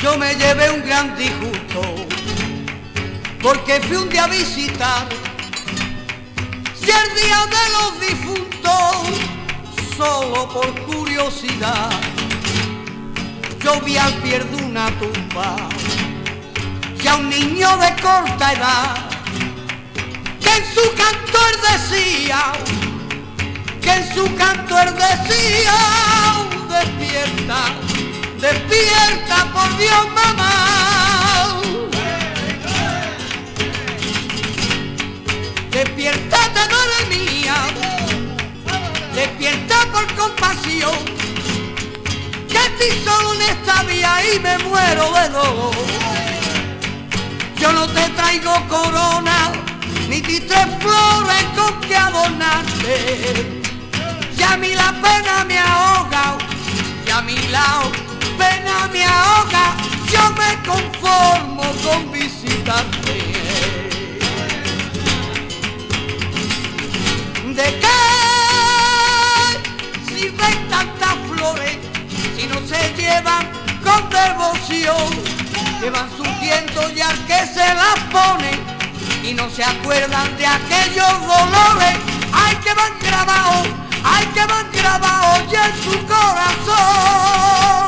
yo me llevé un gran disgusto, porque fui un día a visitar, si el día de los difuntos, solo por curiosidad, yo vi al pie de una tumba, y a un niño de corta edad, que en su canto él decía, despierta, despierta por Dios, mamá. Despiértate, madre mía, despierta por compasión, que estoy solo en esta vía y me muero de dolor. Yo no te traigo corona, ni ti tres flores con que adornarte, y a mí la pena me ahoga, y a mí la pena me ahoga, yo me conformo con visitarte. ¿De qué sirven tantas flores si no se llevan con devoción? Que van surgiendo y al que se las pone y no se acuerdan de aquellos dolores, ay que van grabados ya en su corazón.